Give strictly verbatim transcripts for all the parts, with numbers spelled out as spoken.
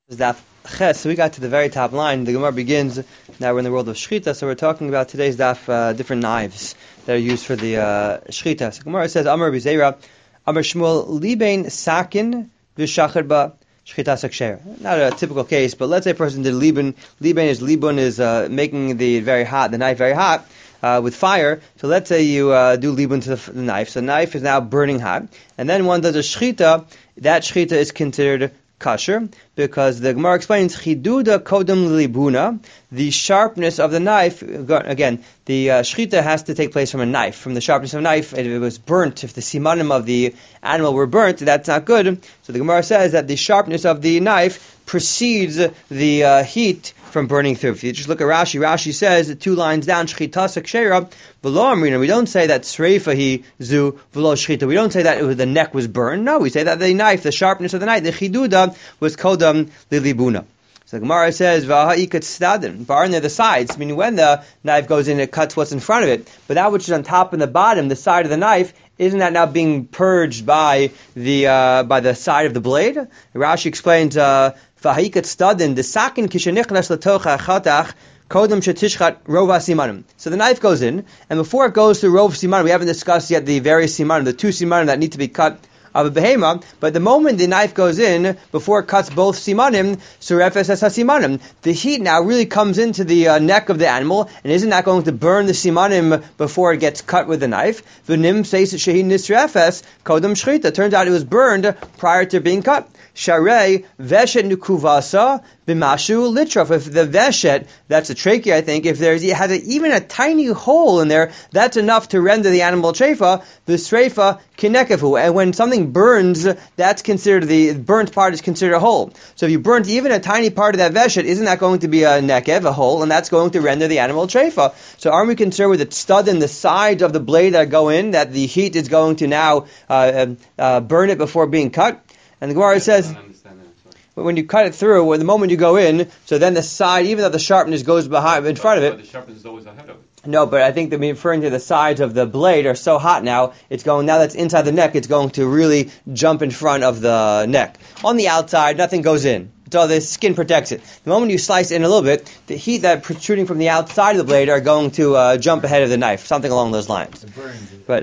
Daf Ches. So we got to the very top line. The Gemara begins. Now we're in the world of Shechita, so we're talking about today's daf, uh, different knives that are used for the uh, Shechita. So Gemara says, Amar Bizeira, Amar Shmuel, Libein Sakin V'Shachar Ba Shechita Saksher. Not a typical case, but let's say a person did Liben. Liben is Libun is uh, making the very hot, the knife very hot. Uh, with fire, so let's say you uh, do libun to the, the knife, so the knife is now burning hot, and then one does a shechita, that shechita is considered kosher, because the Gemara explains, chiduda kodem libuna, the sharpness of the knife, again, the uh, shechita has to take place from a knife, from the sharpness of a knife. If it was burnt, if the simanim of the animal were burnt, that's not good. So the Gemara says that the sharpness of the knife precedes the uh, heat from burning through. If you just look at Rashi, Rashi says, two lines down, shechita sakshera, v'lo amrina. We don't say that sreifa he zu v'lo shechita. We don't say that it was, the neck was burned. No, we say that the knife, the sharpness of the knife, the chiduda, was kodam lilibuna. So the Gemara says, v'ha'ikat stadin, bar near the sides, meaning when the knife goes in, it cuts what's in front of it. But that which is on top and the bottom, the side of the knife, isn't that now being purged by the uh, by the side of the blade? Rashi explains, uh, v'ha'ikat stadin, the sakin kishenichnas latocha chatach, kodem shetishchat rov simanim. So the knife goes in, and before it goes to rov simanim, we haven't discussed yet the various simanim, the two simanim that need to be cut of a behema, but the moment the knife goes in, before it cuts both simanim, surefes es simanim, the heat now really comes into the uh, neck of the animal, and isn't that going to burn the simanim before it gets cut with the knife? V'nim says shehi nisrefes kodem shchita. Turns out it was burned prior to being cut. Sharei veshet nukuvasa b'mashu litrof. If the veshet, that's a trachea, I think, if there's it has a, even a tiny hole in there, that's enough to render the animal treifa. The sreifa kinekefu. And when something burns, that's considered the burnt part is considered a hole. So if you burnt even a tiny part of that veshet, isn't that going to be a nekev, a hole, and that's going to render the animal treifa? So aren't we concerned with the stud in the sides of the blade that go in, that the heat is going to now uh, uh, burn it before being cut? And the Gemara says, when you cut it through, when the moment you go in, so then the side, even though the sharpness goes behind, in front of it. But the sharpness is always ahead of it. No, but I think that we're referring to the sides of the blade are so hot now, it's going, now that's inside the neck, it's going to really jump in front of the neck. On the outside, nothing goes in. So the skin protects it. The moment you slice in a little bit, the heat that protruding from the outside of the blade are going to uh, jump ahead of the knife, something along those lines. The burn, but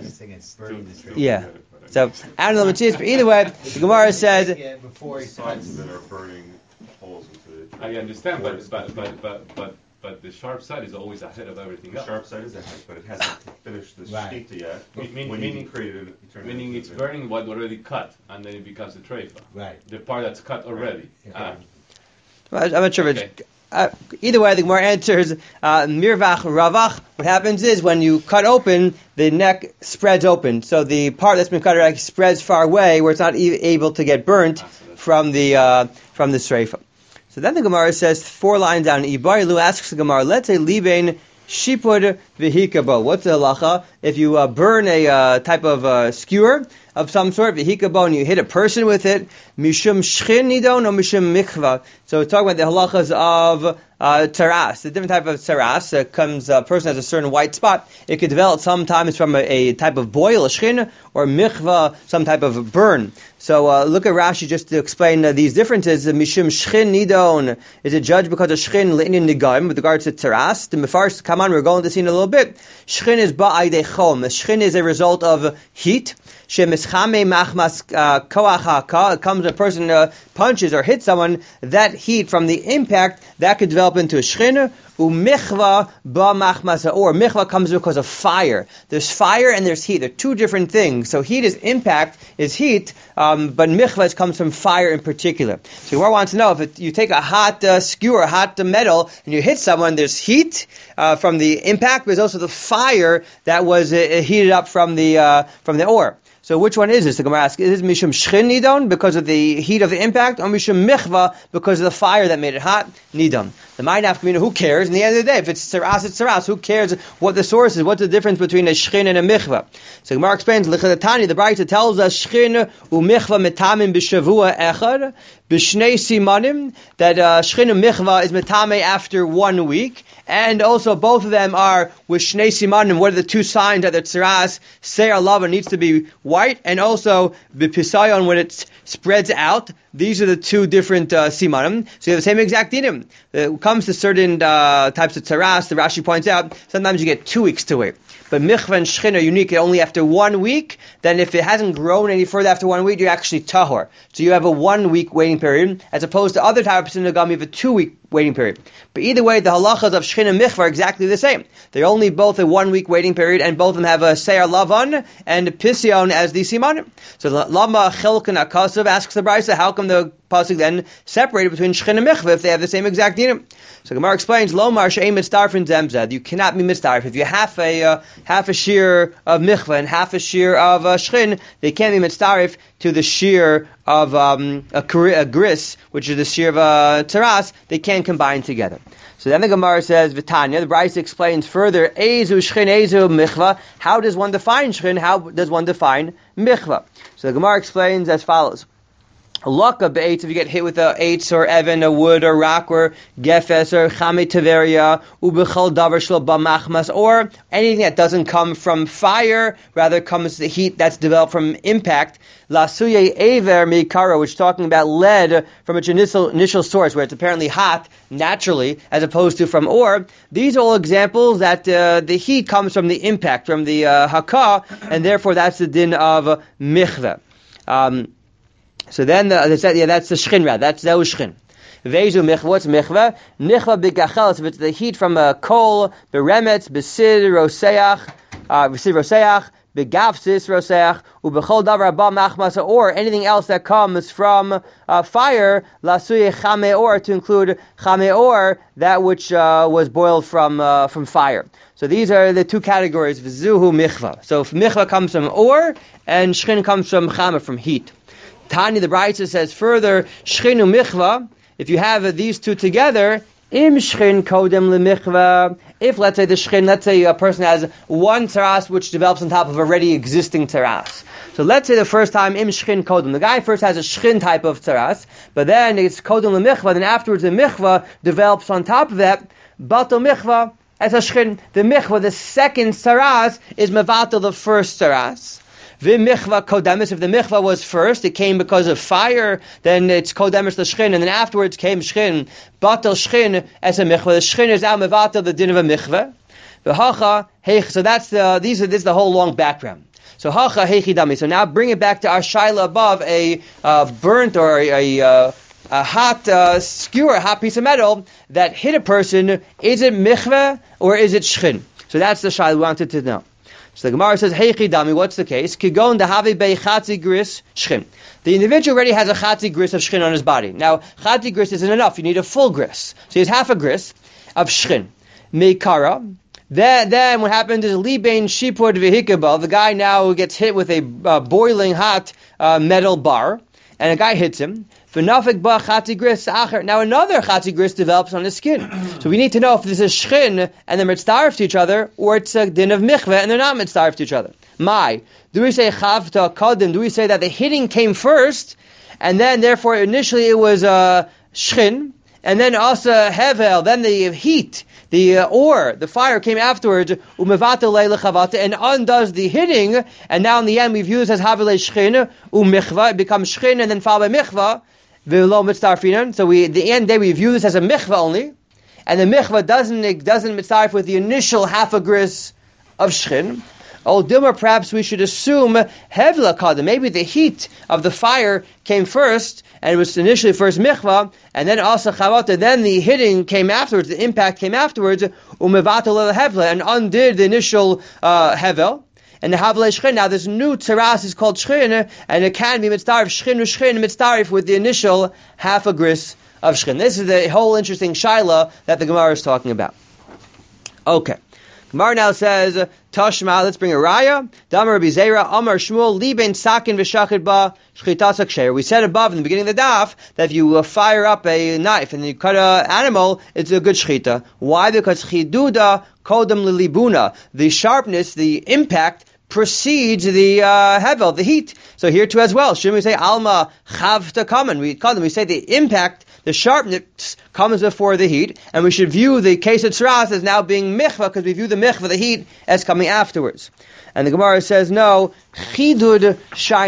the yeah. So, I don't know what it is, but either way, the Gemara says... Yeah, before he sides that are burning holes into it. I understand, but but, but but but but the sharp side is always ahead of everything the else. The sharp side is ahead, but it hasn't finished the right. shechita yet. Mean, when meaning, you create it, you turn meaning it it's burning what already cut, and then it becomes a treifa. Right. The part that's cut already. Yeah. Ah. Well, I'm not sure if Okay. it's... Uh, either way, the Gemara answers, uh, mirvach ravach. What happens is when you cut open, the neck spreads open. So the part that's been cut out spreads far away where it's not e- able to get burnt from the uh, from the sreifa. So then the Gemara says, four lines down, Ibarilu asks the Gemara, let's say libein shipud v'hikabo. What's the halacha? If you uh, burn a uh, type of uh, skewer of some sort, v'hikabo, and you hit a person with it, mishum shchin nidon or mishum mikva. So we're talking about the halachas of uh, taras. The different type of taras uh, comes, a person has a certain white spot. It could develop sometimes from a, a type of boil, a shchin, or mikva, some type of burn. So uh, look at Rashi just to explain uh, these differences. Mishum shchin nidon is a judge because of shchin le'inin nigayim with regards to taras. The mefarsh, come on, we're going to see in a little bit. Shchin is ba'ai dechom. Shchin is a result of heat. Shemischame machmas koach haka. It comes when a person uh, punches or hits someone. That heat from the impact that could develop into a shchin. Umichva ba machmas, or michva comes because of fire. There's fire and there's heat. They're two different things. So heat is impact, is heat, um, but michva comes from fire in particular. So Gemara wants to know if it, you take a hot uh, skewer, a hot uh, metal, and you hit someone, there's heat uh, from the impact, but there's also the fire that was uh, heated up from the uh, from the ore. So which one is this? The Gemara asks, is it Mishum Shchin Nidon because of the heat of the impact, or Mishum Michva because of the fire that made it hot? Nidon. The mind after who cares? In the end of the day, if it's Tsaras, it's Tsaras. Who cares what the source is? What's the difference between a Shchin and a Michva? So Gemara explains, L'chadatani, the Brayta tells us, Shchin u Michva metamim b'shavua echad, b'shnei simanim, that uh, Shchin and Michva is metame after one week, and also both of them are with Shnei Simanim. What are the two signs that the Tsaras, Seir Lava needs to be white, and also B'pisayon when it spreads out, these are the two different uh, simanim. So you have the same exact dinim. It comes to certain uh, types of taras, the Rashi points out, sometimes you get two weeks to wait. But mikvah and shchin are unique only after one week. Then if it hasn't grown any further after one week, you're actually tahor. So you have a one-week waiting period, as opposed to other types of nagam, you have a two-week waiting period. But either way, the halachas of shchin and mikvah are exactly the same. They're only both a one-week waiting period, and both of them have a seir lavan and pision as the simanim. So lama chelkan akasav asks the brisa, how come the pasuk then separated between shchin and mikvah if they have the same exact dinim? So Gemara explains, lomar she'em mitzdarfin zemzed. You cannot be mitzdarf. If you have a uh, half a shear of mikvah and half a shear of uh, shchin, they can't be mitzdarf to the shear of um, a, a gris, which is the shear of a taras. They can't combine together. So then the Gemara says, Vitanya, the Brisa explains further, Ezu shchin, Ezu mikvah. How does one define shchin? How does one define mikvah? So the Gemara explains as follows. Laka be'etz, if you get hit with a eitz or evan, a wood or rock or gefes or chame teveria, ubechal davar shlo b'machmas, or anything that doesn't come from fire, rather comes the heat that's developed from impact. Lasuye ever mikara, which is talking about lead from its initial, initial source, where it's apparently hot naturally, as opposed to from ore. These are all examples that uh, the heat comes from the impact, from the uh, haka, and therefore that's the din of uh, mikveh. Um, So then, the, they said, yeah, that's the shchin rad. That's zeu shchin. Vezu michvah. What's michvah? Nichva b'gachel. So if it's the heat from a coal, beremetz, besid roseach, uh, besid roseach, begavsis roseach, ubechol davar abba machmasa, or anything else that comes from uh, fire, lasuye chame or, to include chame or, that which uh, was boiled from uh, from fire. So these are the two categories. V'zuhu michvah. So if michvah comes from or, and shchin comes from chame, from heat. Tani, the Brisa says further, shchinu michvah, if you have uh, these two together, im shchin kodem lemichvah, if let's say the shchin, let's say a person has one taras which develops on top of already existing taras. So let's say the first time, im shchin kodem, the guy first has a shchin type of taras, but then it's kodem lemichvah, then afterwards the michvah develops on top of that, bato michvah, as a shchin, the michvah, the second taras, is mevatel the first taras. V'michva kodemis, if the michva was first, it came because of fire, then it's kodemis the shchin, and then afterwards came shchin, batel shchin as a michva. The shchin is out mevatel the din of a michva. V'hacha heich. So that's the these are this is the whole long background. So hacha heichi dami. So now bring it back to our shaila above, a uh, burnt or a, a, uh, a hot uh, skewer, a hot piece of metal that hit a person. Is it michva or is it shchin? So that's the shaila we wanted to know. So the Gemara says, Heichi dami, what's the case? Kigon dahavi bei chatzi gris shchin. The individual already has a chatzi gris of shchin on his body. Now, chatzi gris isn't enough. You need a full gris. So he has half a gris of shchin. Meikara. Then, then what happens is libein shipud vehikabel. The guy now gets hit with a uh, boiling hot uh, metal bar, and a guy hits him. Now another chatzi gris develops on his skin. So we need to know if this is shchin and they're mitzdarf to each other, or it's a din of michveh and they're not mitzdarf to each other. My, do we say chavta kadim? Do we say that the hitting came first, and then therefore initially it was uh, shchin, and then also hevel, then the heat, the uh, ore, the fire came afterwards, umevata leila chavata, and undoes the hitting, and now in the end we've used as havile shchin, umichva, it becomes shchin and then followed by michva. So we, at the end day, we view this as a michvah only, and the michvah doesn't doesn't mitzaref with the initial half a gris of shchin. Oh, Dilma, perhaps we should assume hevla kadam. Maybe the heat of the fire came first, and it was initially first michvah, and then also chavata. Then the hitting came afterwards, the impact came afterwards, umevatel hevla, and undid the initial uh, hevel. And the havle shchin, now this new taras is called shchin, and it can be mitzdarif, shchin u shchin, mitzdarif with the initial half a gris of shchin. This is the whole interesting shaila that the Gemara is talking about. Okay. Gemara now says, Tashma, let's bring a raya. Damar Rabbi Zera, Amar Shmuel, Liben Sakin v'shachid ba shchitasak sheir. We said above in the beginning of the daf that if you uh, fire up a knife and you cut an animal, it's a good shchita. Why? Because chiduda kodem lilibuna. The sharpness, the impact, precedes the uh, hevel, the heat. So here too as well. Shouldn't we say alma chavta kamen? We call them. We say the impact, the sharpness comes before the heat, and we should view the case of tzaras as now being michvah because we view the michvah, the heat, as coming afterwards. And the Gemara says no, chidud shiny.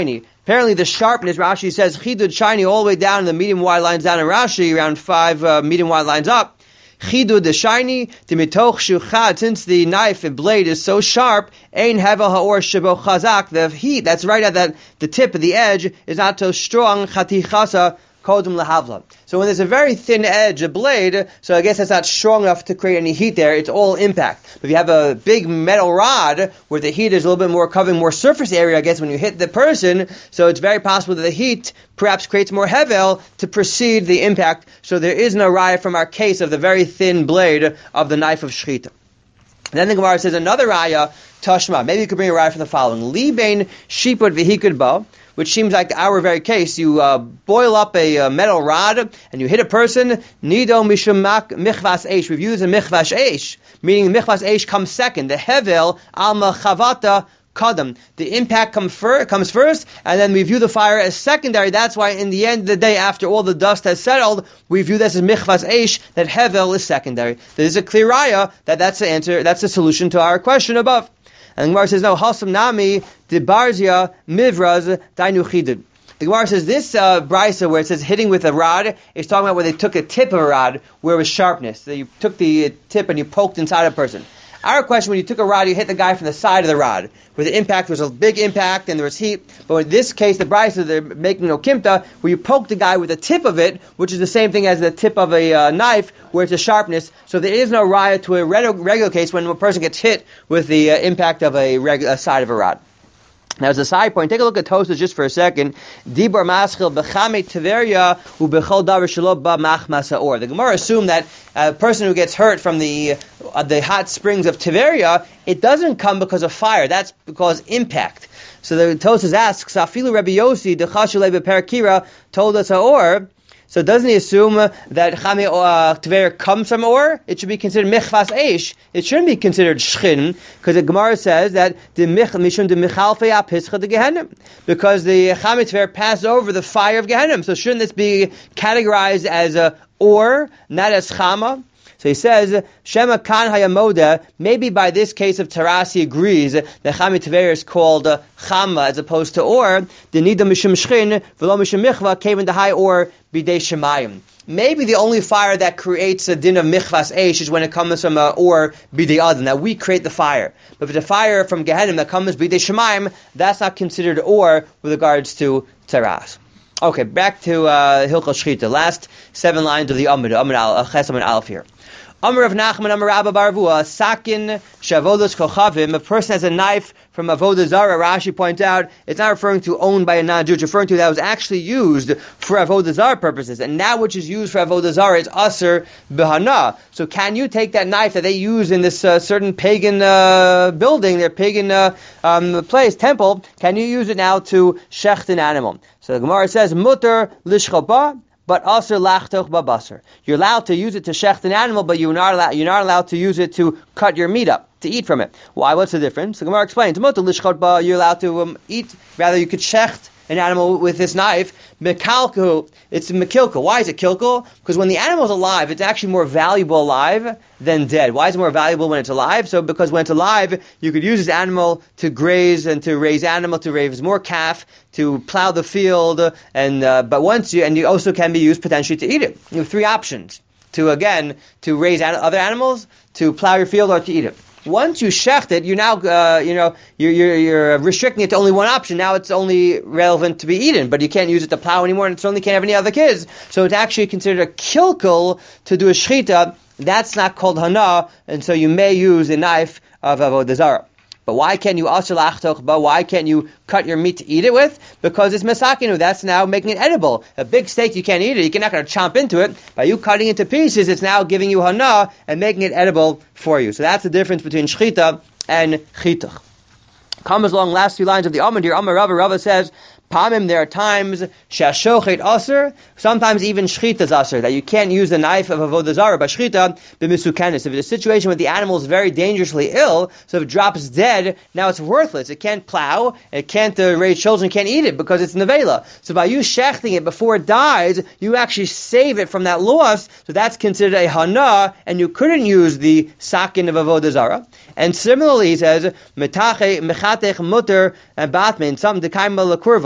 Apparently the sharpness, Rashi says, chidud shiny all the way down in the medium wide lines down in Rashi, around five uh, medium wide lines up. Chidud the shiny, the mitoch shuchad, since the knife and blade is so sharp, ein hevel haor shebo chazak, the heat that's right at that, the tip of the edge is not so strong, chatichasa, kodum lahavla. So when there's a very thin edge, a blade, so I guess that's not strong enough to create any heat there, it's all impact. But if you have a big metal rod, where the heat is a little bit more covering more surface area, I guess, when you hit the person, so it's very possible that the heat perhaps creates more hevel to precede the impact, so there is no raya from our case of the very thin blade of the knife of shechita. Then the Gemara says another raya, tashma, maybe you could bring a raya from the following, libein shiput v'hikud bo, which seems like our very case. You uh, boil up a uh, metal rod and you hit a person. Nido mishum michvas eish. We've used a michvas eish, meaning michvas eish comes second. The hevel alma chavata kadam. The impact come fir- comes first, and then we view the fire as secondary. That's why in the end of the day, after all the dust has settled, we view this as michvas eish, that hevel is secondary. There is a clear raya that that's the answer, that's the solution to our question above. And the Gemara says, no, Hasam Nami, the Barzia, Mivraz, Dainu Chidud. The Gemara says, this uh, brisa where it says hitting with a rod, is talking about where they took a tip of a rod, where it was sharpness. So you took the tip and you poked inside a person. Our question, when you took a rod, you hit the guy from the side of the rod, where the impact was a big impact and there was heat. But in this case, the brisa, they're making no kimta, where you poke the guy with the tip of it, which is the same thing as the tip of a uh, knife, where it's a sharpness. So there is no raya to a regular case when a person gets hit with the uh, impact of a, reg- a side of a rod. Now, as a side point, take a look at Tosfos just for a second. Dibur maschil b'chame Tiveria u'bechol davar shelo ba machmas ha'or. The Gemara assumed that a person who gets hurt from the uh, the hot springs of Tiveria, it doesn't come because of fire. That's because impact. So the Tosfos asks, Afilu Rabbi Yossi dechashulei beperakira told us ha'or. So doesn't he assume that Chame uh, Tver comes from Or? It should be considered Michvas Eish. It shouldn't be considered Shchin, because the Gemara says that the Mich Mishum de Michalfei Apischa de Gehenim, because the Chame Tver passed over the fire of Gehenim. So shouldn't this be categorized as a Or, not as Chama? So he says, Shema Kan Hayamoda, maybe by this case of Taras he agrees that Chame Tver is called uh, Chama as opposed to Or. The Nida Mishum Shchin, V'lo Mishum Michva, came into high Or, Bidei Shemayim. Maybe the only fire that creates a din of Michvas Eish is when it comes from uh, Or, Bidei Adon, that we create the fire. But if it's a fire from Gehenim that comes Bidei Shemayim, that's not considered Or with regards to Taras. Okay, back to uh, Hilchos Shchita. Last seven lines of the Amud, Amud Al, Ches Amud Aleph here. Amar of Nachman, Amar Rabba Barvua, Sakin Shavodas Kochavim. A person has a knife from Avodah Zarah. Rashi points out it's not referring to owned by a non-Jew. It's referring to that was actually used for Avodah Zarah purposes, and now which is used for Avodah Zarah is Aser Behana. So can you take that knife that they use in this uh, certain pagan uh, building, their pagan uh, um, place, temple? Can you use it now to shecht an animal? So the Gemara says Mutter Lishchaba, but aser lachtoch babasar. You're allowed to use it to shecht an animal, but you're not allowed, you're not allowed to use it to cut your meat up, to eat from it. Why? What's the difference? The Gemara explains. You're allowed to um, eat, rather you could shecht an animal with this knife. Mekalku, it's mekilka. Why is it kilkul? Because when the animal's alive, it's actually more valuable alive than dead. Why is it more valuable when it's alive? So because when it's alive, you could use this animal to graze and to raise animal, to raise more calf, to plow the field, and uh, but once you, and you also can be used potentially to eat it. You have three options. To, again, to raise an- other animals, to plow your field, or to eat it. Once you shecht it, you're now, uh, you know, you're, you're, you're restricting it to only one option. Now it's only relevant to be eaten, but you can't use it to plow anymore, and it certainly can't have any other kids. So it's actually considered a kilkul to do a shechita. That's not called hana, and so you may use a knife of avodah zarah. But why can't you asher lachtoch ba? Why can't you cut your meat to eat it with? Because it's mesakinu. That's now making it edible. A big steak, you can't eat it. You're not going to chomp into it. By you cutting it to pieces, it's now giving you hana and making it edible for you. So that's the difference between shchita and chitach. Comes along last few lines of the Amud here. Amar Rava, Rava says, Pamim, there are times, shashochet aser, sometimes even shchita is aser, that you can't use the knife of avodah zarah, but shchita, b'misukenis. If it's a situation where the animal is very dangerously ill, so if it drops dead, now it's worthless. It can't plow, it can't uh, raise children, can't eat it, because it's nevela. So by you shechting it before it dies, you actually save it from that loss, so that's considered a hana, and you couldn't use the sakin of avodah zarah. And similarly, he says, metachetech mutter and batman, some dekaima lakurva.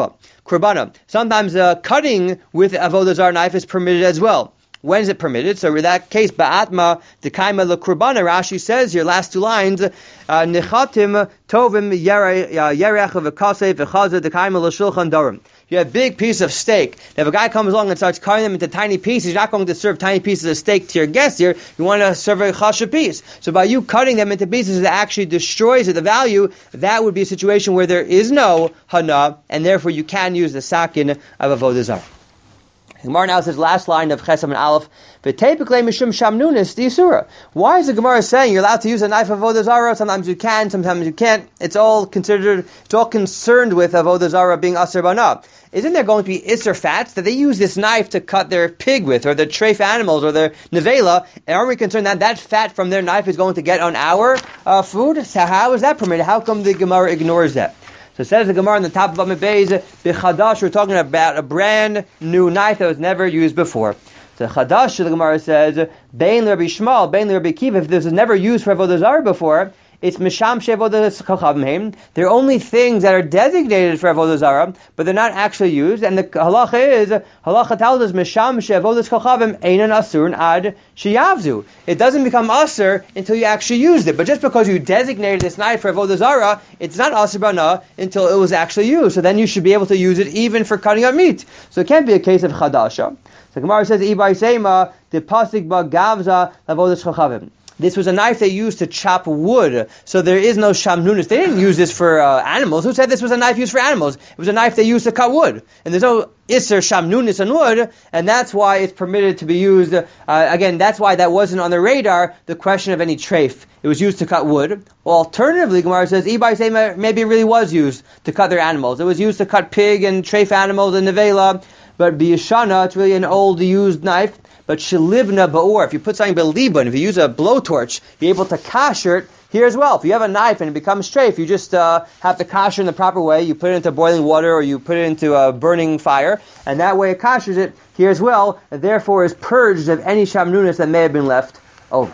Ba'atma, Kurbana. Sometimes uh, cutting with avodah zarah knife is permitted as well. When is it permitted? So in that case, Ba'atma, Dekaima le Kurbana, Rashi says, your last two lines, Nechatim tovim yerech v'kaseh v'chaza Dekaima le shulchan darim. You have a big piece of steak. If a guy comes along and starts cutting them into tiny pieces, you're not going to serve tiny pieces of steak to your guests here. You want to serve a chasha piece. So by you cutting them into pieces that actually destroys the value, that would be a situation where there is no hana, and therefore you can use the sakin of avodah zarah. The Gemara now says, last line of Chesam and Aleph, V'teipiklei mishum shamnunis di'isura. Why is the Gemara saying you're allowed to use a knife of avodah zarah? Sometimes you can, sometimes you can't. It's all considered, it's all concerned with avodah zarah being aser bana. Isn't there going to be isser fats that they use this knife to cut their pig with, or their treif animals, or their nevela? And are we concerned that that fat from their knife is going to get on our uh, food? So how is that permitted? How come the Gemara ignores that? So it says the Gemara on the top of Amid Beis, B'chadash, we're talking about a brand new knife that was never used before. So Chadash, the Gemara says, Bein Rabbi Shmuel, Bein Rabbi Kiva, if this was never used for avodah zarah before, it's Misham Shevodah Kachavim. They're only things that are designated for avodah zarah, but they're not actually used. And the halacha is, halacha tells us, Misham Shevodah Kachavim Einan Asurn Ad Sheyavzu. It doesn't become asur until you actually used it. But just because you designated this knife for avodah zarah, it's not asur bana until it was actually used. So then you should be able to use it even for cutting up meat. So it can't be a case of chadasha. So Gemara says, Ibai Seima, the pasik ba gavza lavodah Kachavim. This was a knife they used to chop wood, so there is no shamnunis. They didn't use this for uh, animals. Who said this was a knife used for animals? It was a knife they used to cut wood. And there's no isser shamnunis on wood, and that's why it's permitted to be used. Uh, again, that's why that wasn't on the radar, the question of any treif. It was used to cut wood. Alternatively, Gemara says, Ibai say maybe it really was used to cut their animals. It was used to cut pig and treif animals and nevela, but biyashana, it's really an old used knife. But shelivna ba'or, if you put something beliban, if you use a blowtorch, you're able to kasher it here as well. If you have a knife and it becomes treif, you just uh, have to kasher in the proper way. You put it into boiling water or you put it into a burning fire, and that way it kashers it here as well, and therefore is purged of any shamnunis that may have been left over.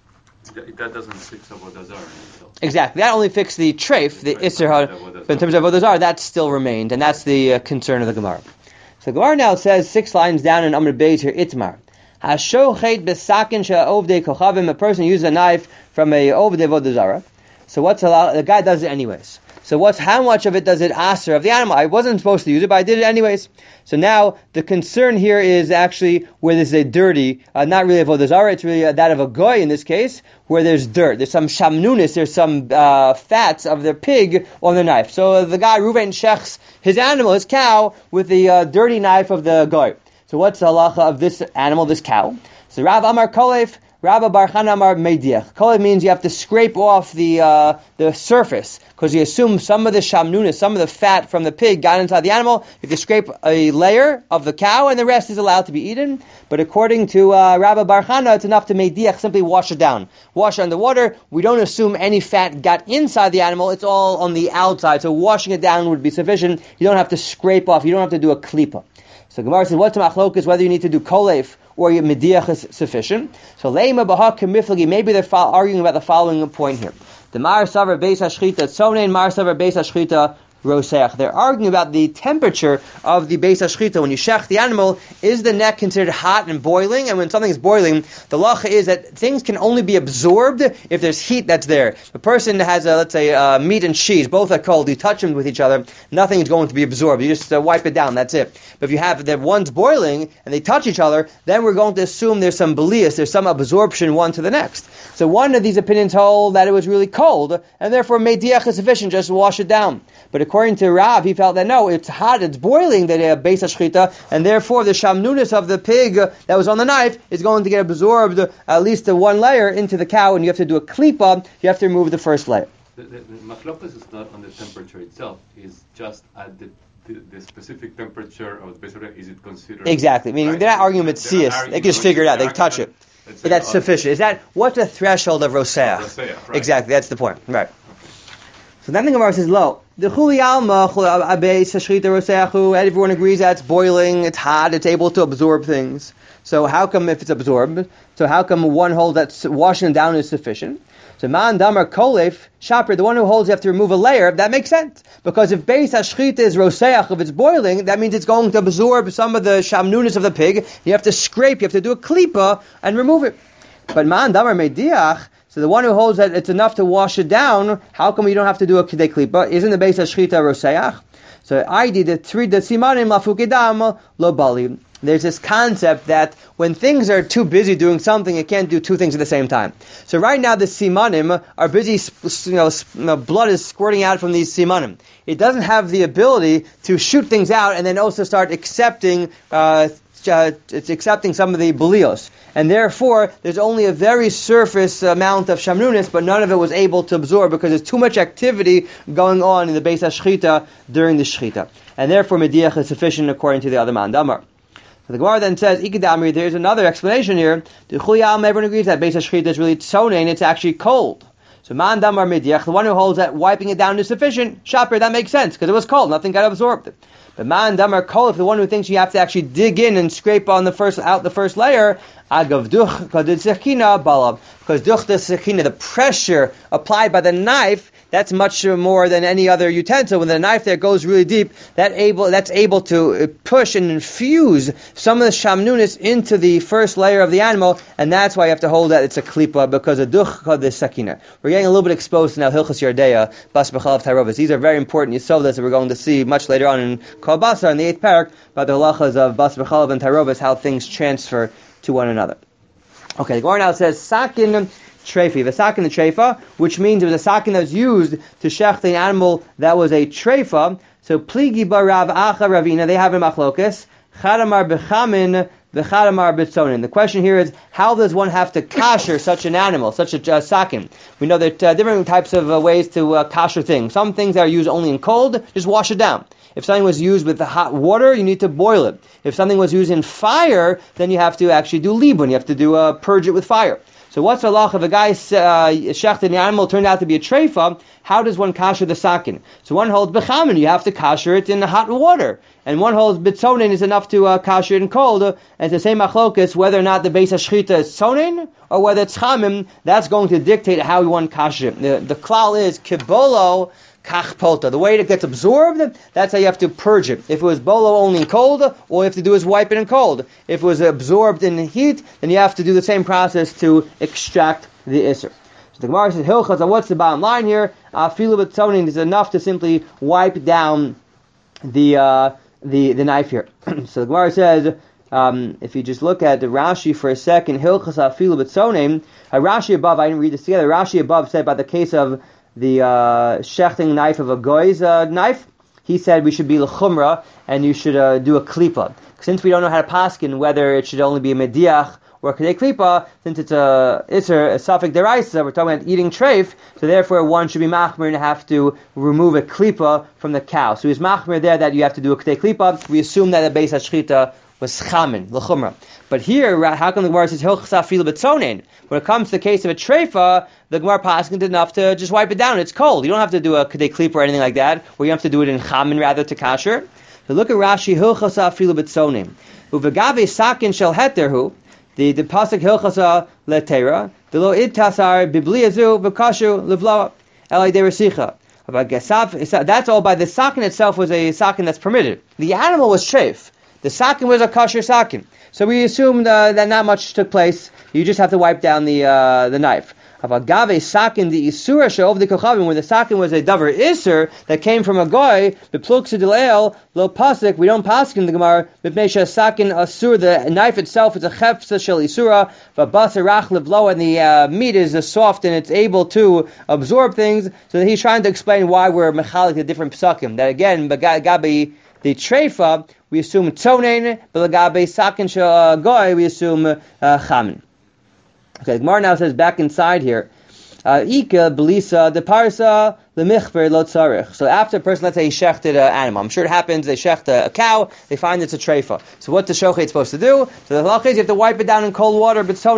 That doesn't fix avodah zarah. Exactly. That only fixed the treif, the isser, but in terms of avodah zarah, that still remained, and that's the uh, concern of the Gemara. So the Gemara now says, six lines down in Amr Beis here, Itmar. Hashochet besakin she'ovdei kochavim. A person uses a knife from a ovdei avodah zarah. So what's allowed? The guy does it anyways. So what's how much of it does it aser of the animal? I wasn't supposed to use it, but I did it anyways. So now the concern here is actually where there's a dirty, uh, not really avodah zarah. It's really uh, that of a goy in this case, where there's dirt. There's some shamnunis. There's some uh, fats of their pig on the knife. So uh, the guy Ruvain shechs his animal, his cow, with the uh, dirty knife of the goy. So what's the halacha of this animal, this cow? So Rav Amar Kolef, Rabba Bar Chana Amar Meidiach. Kolef means you have to scrape off the uh, the surface, because you assume some of the shamnuna, some of the fat from the pig got inside the animal. You have to scrape a layer of the cow, and the rest is allowed to be eaten. But according to uh, Rabba Bar Chana, it's enough to Meidiach, simply wash it down. Wash it under water. We don't assume any fat got inside the animal. It's all on the outside. So washing it down would be sufficient. You don't have to scrape off. You don't have to do a klipa. So Gemara says, what's the machlok is whether you need to do kolef or your mediach is sufficient. So leima b'ha kemiflagi, maybe they're fo- arguing about the following point here. The mar savar beis hashchita tzonein, mar savar beis hashchita roseach. They're arguing about the temperature of the beis hashchita. When you shech the animal, is the neck considered hot and boiling? And when something is boiling, the lacha is that things can only be absorbed if there's heat that's there. If a person has, a, let's say, uh, meat and cheese, both are cold, you touch them with each other, nothing is going to be absorbed. You just uh, wipe it down, that's it. But if you have that one's boiling and they touch each other, then we're going to assume there's some belias, there's some absorption one to the next. So one of these opinions hold that it was really cold, and therefore mediach is sufficient, just wash it down. But according to Rav, he felt that no, it's hot, it's boiling, that uh, beis hashchita, and therefore the shamnunis of the pig uh, that was on the knife is going to get absorbed uh, at least uh, one layer into the cow, and you have to do a klipa, you have to remove the first layer. The, the, the machlokas is not on the temperature itself, it's just at the The, the specific temperature of the beis hashchita. Is it considered exactly? Meaning right? They're not arguing with sias. They can just figure it out. They can touch it. But that's sufficient. Is that what's the threshold of roseach? Roseach, right. Exactly. That's the point. Right. So then the Gemara says, lo, the chuli alma, everyone agrees that it's boiling, it's hot, it's able to absorb things. So how come if it's absorbed, so how come one holds that washing it down is sufficient? So man damar kolef, shaper, the one who holds you have to remove a layer, that makes sense. Because if beis hashchita is roseach, if it's boiling, that means it's going to absorb some of the shamnunis of the pig. You have to scrape, you have to do a klipa and remove it. But man damar mediach, so the one who holds that it's enough to wash it down, how come you don't have to do a kidei klipa? Isn't the beis hashchita roseach? So I did the three the simanim lafukidam lo bali. There's this concept that when things are too busy doing something, it can't do two things at the same time. So right now the simanim are busy, you know, blood is squirting out from these simanim. It doesn't have the ability to shoot things out and then also start accepting, uh, uh, it's accepting some of the belios. And therefore, there's only a very surface amount of shamnunis, but none of it was able to absorb because there's too much activity going on in the beis hashchita during the shchita. And therefore, mediach is sufficient according to the other man damar. So the Gemara then says, Ikidamri, there's another explanation here. The Chuliyam, everyone agrees that beis hashchita is really tzonein, it's actually cold. So man damar midyach, the one who holds that wiping it down is sufficient, shaper, that makes sense, because it was cold, nothing got absorbed. But man damar kol, if the one who thinks you have to actually dig in and scrape on the first out the first layer, agav duch kadid sekina balab, because duch the sekina, the pressure applied by the knife, that's much more than any other utensil. When the knife there goes really deep, that able that's able to push and infuse some of the shamnunis into the first layer of the animal, and that's why you have to hold that it's a klipa, because a duch called the sakina. We're getting a little bit exposed now. Hilchos Yardeya, Bas B'chalav Tairovas. These are very important yesodahs that we're going to see much later on in Kol Basar in the eighth parak about the halachas of Bas B'chalav and Tairovas, how things transfer to one another. Okay, the Gemara now says sakin treifi, the sakin the treifa, which means it was a sakin that was used to shecht an animal that was a treifa. So pligi barav acha ravina, they have a machlokas. Chadamar bechamin, the chadamar betzonin. The question here is, how does one have to kasher such an animal, such a uh, sakin? We know that uh, different types of uh, ways to uh, kasher things. Some things that are used only in cold, just wash it down. If something was used with the hot water, you need to boil it. If something was used in fire, then you have to actually do libun. You have to do uh, purge it with fire. So what's the halach if a guy uh, shechted the animal turned out to be a treifa? How does one kasher the sakin? So one holds bechamin, you have to kasher it in hot water, and one holds bitzonin is enough to uh, kasher it in cold. And it's the same machlokas whether or not the beis hashchita is tzonin or whether it's chamim. That's going to dictate how we want kasher it. The, the klal is kibolo kach polta. The way it gets absorbed, that's how you have to purge it. If it was bolo only in cold, all you have to do is wipe it in cold. If it was absorbed in heat, then you have to do the same process to extract the isser. So the Gemara says, Hilchas, what's the bottom line here? Afilu b'tzonin is enough to simply wipe down the uh, the the knife here. So the Gemara says, um, if you just look at the Rashi for a second, Hilchas afilu b'tzonin, uh, Rashi above, I didn't read this together, Rashi above said about the case of the uh, shechting knife of a goy's uh, knife, he said we should be l'chumra and you should uh, do a klipa. Since we don't know how to paskin whether it should only be a mediach or a kedei klipa, since it's a it's a, a suffix deraisa, we're talking about eating treif, so therefore one should be machmir and have to remove a klipa from the cow. So he's machmir there that you have to do a kedei klipa. We assume that the beis hashchita was chamin, l'chumra. But here, how come the Gemara says hilchas afilu b'tzonin? When it comes to the case of a treifa, the Gemara paskin did enough to just wipe it down. It's cold. You don't have to do a kedei klipa or anything like that, or you have to do it in chamin rather to kasher. So look at Rashi, hilchas afilu b'tzonin. Uvegave sakin shel heterhu, the the pasuk hilchasa letera, the lo idtasar bibliazu v'kashu levloa elay deresicha. That's all by the sakin itself was a sakin that's permitted. The animal was treif. The sakin was a kosher sakin. So we assumed uh, that not much took place. You just have to wipe down the uh, the knife. Agave sakin the isura she'ov the kochavim, when the sakin was a davar iser that came from a goy, the pluksa del lo pasik. We don't pasik in the Gemara. Mipnei sakin asur. The knife itself is a chefsa shel isura. V'basarach levlo, and the uh, meat is uh, soft and it's able to absorb things. So he's trying to explain why we're mechalik the different psakim. That again, gabi the treifa, we assume tzonein, but gabi sakin shel goy, we assume uh, chamin. Okay, Gemara now says back inside here, Ika belisa de parsa the michver lo tzarich. So after a person, let's say he shechted an animal, I'm sure it happens. They shecht a, a cow, they find it's a treifa. So what the shochet supposed to do? So the halach is you have to wipe it down in cold water, but sonin.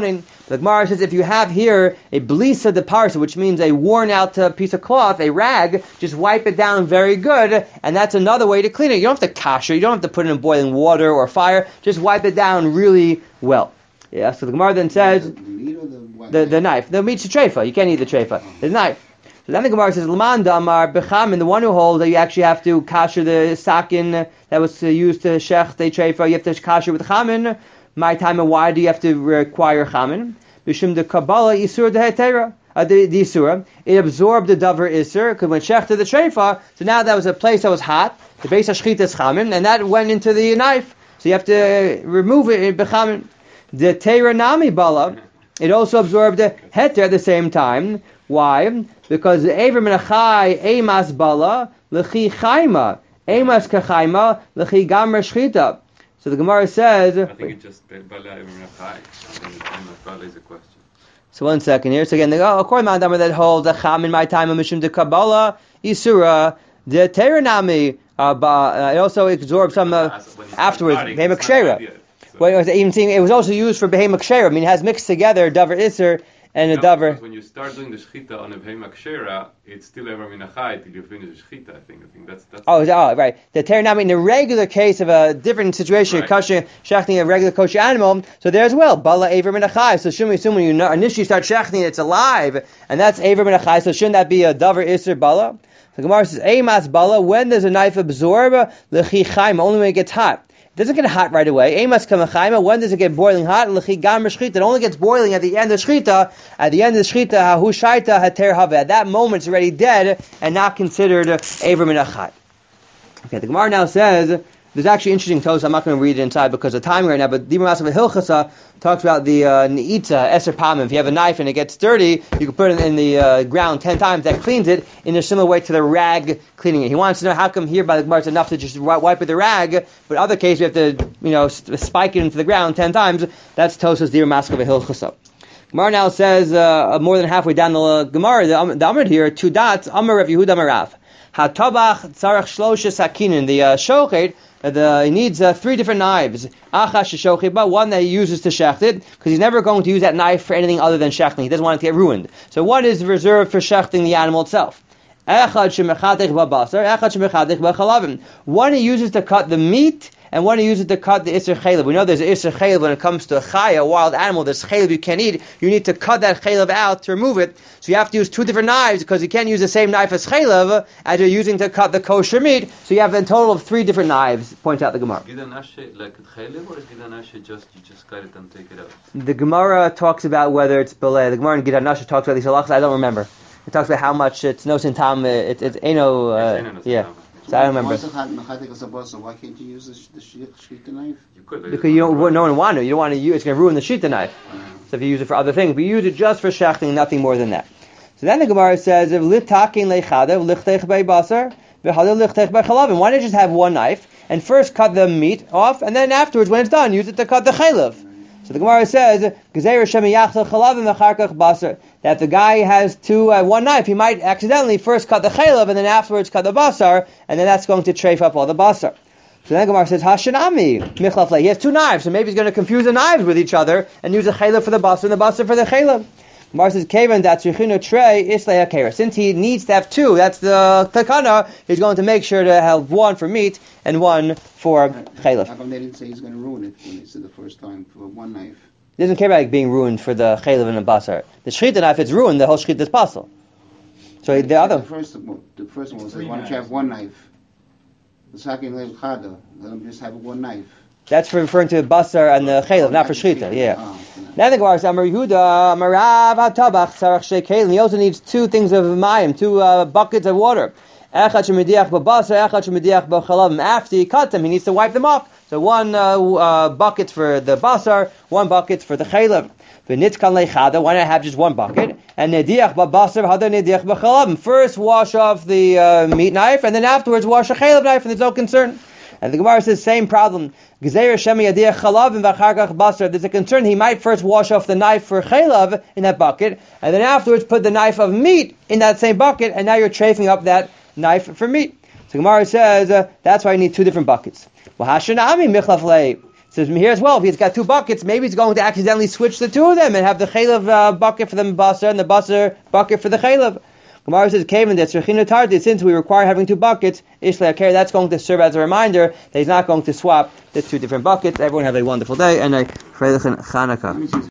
The Gemara says if you have here a blisa de parsa, which means a worn out uh, piece of cloth, a rag, just wipe it down very good, and that's another way to clean it. You don't have to kasher, you don't have to put it in boiling water or fire, just wipe it down really well. Yeah, so the Gemara then says, The, meat or the, what? the, the knife, the meat's a treifa, you can't eat the treifa, the knife. So then the Gemara says, L'man damar bechamin, the one who holds that you actually have to kasher the sakin that was uh, used to shech the treifa, you have to kasher with chamin. My time, and why do you have to require chamin? Bishum the Kabbalah isur de hetera, uh, the, the isura. It absorbed the davar isur, because when shech to the treifa, so now that was a place that was hot, the base of shchita is chamin, and that went into the knife. So you have to remove it in bechamin. The teira nami bala, it also absorbed the heter at the same time. Why? Because the Ever Menachai Emas Bala Lechi Chaima Emas Kachaima Lechi Gamer Shchita. So the Gemara says. I think it just Bala Ever Menachai. Emas Bala is a question. So one second here. So again, the, oh, according to Madamar that holds the Cham in my time of Mishum de Kabbalah Isura the Teranami. Uh, uh, it also absorbs some uh, afterwards. Behema Kshera. Well, it was even seeing it was also used for Behema Kshera. I mean, it has mixed together Davar Isur. And no, a davar. When you start doing the shchita on a behema kshera, it's still ever minachai till you finish the shchita. I think. I think that's that's. Oh, oh, right. The teranami in the regular case of a different situation, right. kosher shechting a regular kosher animal. So there as well, bala aver minachai. So shouldn't we assume when you initially start shechting, it's alive, and that's aver minachai. So shouldn't that be a davar iser bala? The Gemara says, "Eimas bala." When does a knife absorb lechi chaim? Only when it gets hot. It doesn't get hot right away. Emas kamachaima. When does it get boiling hot? Lechi gamer shchita. It only gets boiling at the end of shchita. At the end of shchita, hahu shaita hater hava. At that moment, it's already dead and not considered aver minachai. Okay, the Gemara now says there's actually interesting toast. I'm not going to read it inside because of time right now. But Dibur Masav Hilchasa talks about the uh, neitza eser pamim. If you have a knife and it gets dirty, you can put it in the uh, ground ten times. That cleans it in a similar way to the rag cleaning it. He wants to know how come here by the Gemara it's enough to just wipe with the rag, but other cases you have to you know spike it into the ground ten times. That's Tosas Dibur Masav Hilchasa. Gemara now says uh, more than halfway down the uh, Gemara, the, um, the Amud here, two dots. Amar Rav Yehuda Amarav. HaTabach tzarach shlosha sakinin. The uh, shochet. Uh, the, he needs uh, three different knives. Achash sheshochiba, one that he uses to shecht it, because he's never going to use that knife for anything other than shechting. He doesn't want it to get ruined. So one is reserved for shechting the animal itself. Echad shemechatech babasar, echad shemechatech bachalavim. One he uses to cut the meat, and one he uses to cut the iser chaylev. We know there's an iser chaylev when it comes to a chaya, a wild animal. There's chaylev you can't eat. You need to cut that chaylev out to remove it. So you have to use two different knives because you can't use the same knife as chaylev as you're using to cut the kosher meat. So you have a total of three different knives. Points out the Gemara. Gidanashe like chaylev or gidanashe just you just cut it and take it out? The Gemara talks about whether it's belay. The Gemara in Gidanashe talks about these halachas. I don't remember. It talks about how much it's no sintam. It it eno. Uh, yeah. So I don't remember. Why can't you use the, the shita knife? You could. Because you don't, no one want to. You don't want to use. It's going to ruin the shita knife. So if you use it for other things, but you use it just for shechting, nothing more than that. So then the Gemara says, "If litakin leichadav lichtech by basar, v'hadav lichtech by chalavim." Why don't you just have one knife and first cut the meat off, and then afterwards, when it's done, use it to cut the chaylev? So the Gemara says, that the guy has two, uh, one knife, he might accidentally first cut the chaylev and then afterwards cut the basar, and then that's going to treif up all the basar. So then the Gemara says, Hashanami, michlafle. He has two knives, so maybe he's going to confuse the knives with each other and use the chaylev for the basar and the basar for the chaylev. Gemara says, Kevan that's Yichinu Trey Islay HaKera. Since he needs to have two, that's the takana, he's going to make sure to have one for meat and one for chaylev. How come they didn't say he's going to ruin it when they said the first time for one knife? He doesn't care about it being ruined for the chaylev and the basar. The shchita knife, it's ruined, the whole shchita is possible. So the other... The first, the first one was, why don't you have one knife? The second knife, chada. Let him just have one knife. That's for referring to the basar and the chaylev, not for shchita, yeah. Oh, okay. Then the Gemara says, Amar Yehuda, Amarav HaTabach Tzarach Shekelim. He also needs two things of mayim, two uh, buckets of water. Echad shemediach b'basar, echad shemediach b'chalavim. After he cuts them, he needs to wipe them off. So one uh, uh, bucket for the basar, one bucket for the chaylev. V'nitzkan leichada. Why not have just one bucket? And nediach b'basar, hada nediach b'chalavim. First wash off the uh, meat knife, and then afterwards wash the chaylev knife, and there's no concern. And the Gemara says, same problem. There's a concern he might first wash off the knife for chaylev in that bucket, and then afterwards put the knife of meat in that same bucket, and now you're chafing up that knife for meat. So Gemara says, uh, that's why you need two different buckets. Well, Hashanami michlaflei. So here as well, if he's got two buckets, maybe he's going to accidentally switch the two of them and have the chaylev uh, bucket for the basar and the basar bucket for the chaylev. Gemara says, "Kaven that tzrichina tarti." Since we require having two buckets, ishlei akir. That's going to serve as a reminder that he's not going to swap the two different buckets. Everyone have a wonderful day and a freilichen Chanukah.